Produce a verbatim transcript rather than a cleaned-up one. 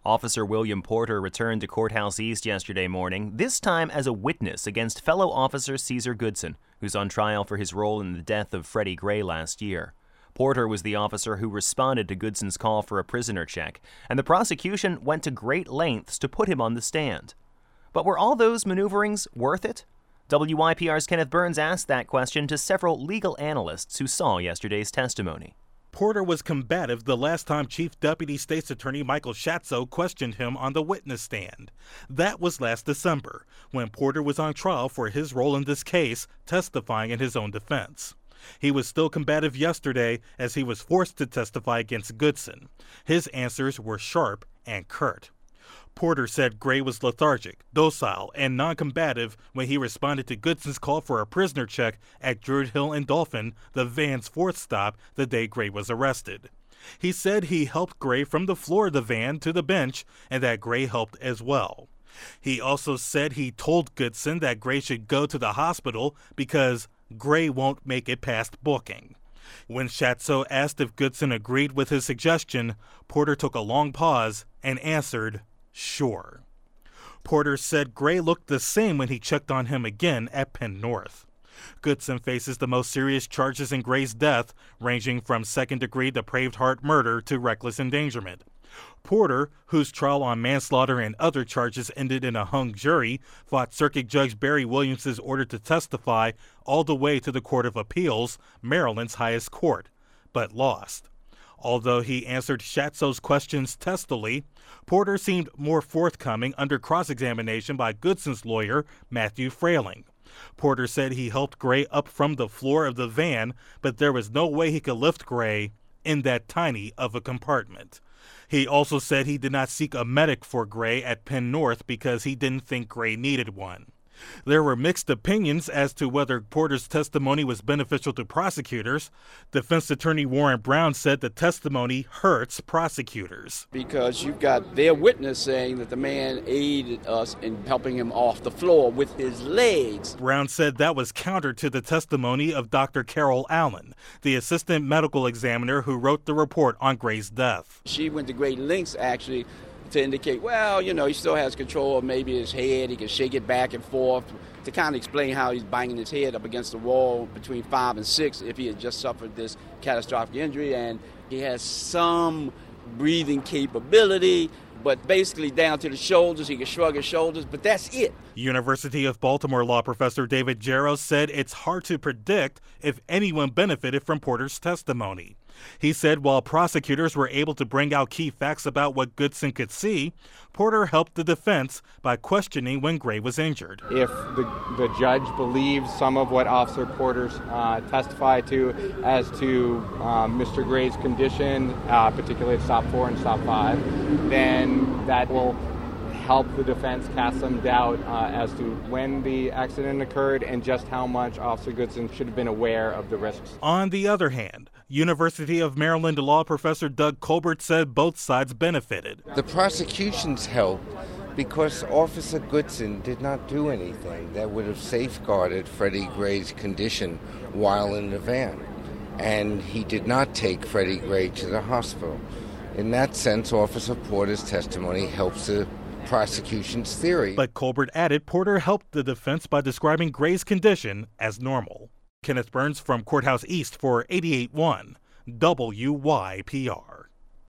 Officer William Porter returned to Courthouse East yesterday morning, this time as a witness against fellow officer Caesar Goodson, who's on trial for his role in the death of Freddie Gray last year. Porter was the officer who responded to Goodson's call for a prisoner check, and the prosecution went to great lengths to put him on the stand. But were all those maneuverings worth it? W Y P R's Kenneth Burns asked that question to several legal analysts who saw yesterday's testimony. Porter was combative the last time Chief Deputy State's Attorney Michael Schatzo questioned him on the witness stand. That was last December, when Porter was on trial for his role in this case, testifying in his own defense. He was still combative yesterday as he was forced to testify against Goodson. His answers were sharp and curt. Porter said Gray was lethargic, docile, and non-combative when he responded to Goodson's call for a prisoner check at Druid Hill and Dolphin, the van's fourth stop, the day Gray was arrested. He said he helped Gray from the floor of the van to the bench and that Gray helped as well. He also said he told Goodson that Gray should go to the hospital because Gray won't make it past booking. When Schatzo asked if Goodson agreed with his suggestion, Porter took a long pause and answered, "Sure." Porter said Gray looked the same when he checked on him again at Penn North. Goodson faces the most serious charges in Gray's death, ranging from second-degree depraved heart murder to reckless endangerment. Porter, whose trial on manslaughter and other charges ended in a hung jury, fought Circuit Judge Barry Williams' order to testify all the way to the Court of Appeals, Maryland's highest court, but lost. Although he answered Schatzo's questions testily, Porter seemed more forthcoming under cross-examination by Goodson's lawyer, Matthew Frayling. Porter said he helped Gray up from the floor of the van, but there was no way he could lift Gray in that tiny of a compartment. He also said he did not seek a medic for Gray at Penn North because he didn't think Gray needed one. There were mixed opinions as to whether Porter's testimony was beneficial to prosecutors. Defense Attorney Warren Brown said the testimony hurts prosecutors. Because you've got their witness saying that the man aided us in helping him off the floor with his legs. Brown said that was counter to the testimony of Doctor Carol Allen, the assistant medical examiner who wrote the report on Gray's death. She went to great lengths, actually, to indicate, well, you know, he still has control of maybe his head. He can shake it back and forth to kind of explain how he's banging his head up against the wall between five and six if he had just suffered this catastrophic injury. And he has some breathing capability, but basically down to the shoulders. He can shrug his shoulders, but that's it. University of Baltimore law professor David Jarrow said it's hard to predict if anyone benefited from Porter's testimony. He said while prosecutors were able to bring out key facts about what Goodson could see, Porter helped the defense by questioning when Gray was injured. If the, the judge believes some of what Officer Porter uh, testified to as to um, Mister Gray's condition, uh, particularly at stop four and stop five, then that will help the defense cast some doubt uh, as to when the accident occurred and just how much Officer Goodson should have been aware of the risks. On the other hand, University of Maryland law professor Doug Colbert said both sides benefited. The prosecution's helped because Officer Goodson did not do anything that would have safeguarded Freddie Gray's condition while in the van. And he did not take Freddie Gray to the hospital. In that sense, Officer Porter's testimony helps the prosecution's theory. But Colbert added Porter helped the defense by describing Gray's condition as normal. Kenneth Burns from Courthouse East for eighty-eight point one W Y P R.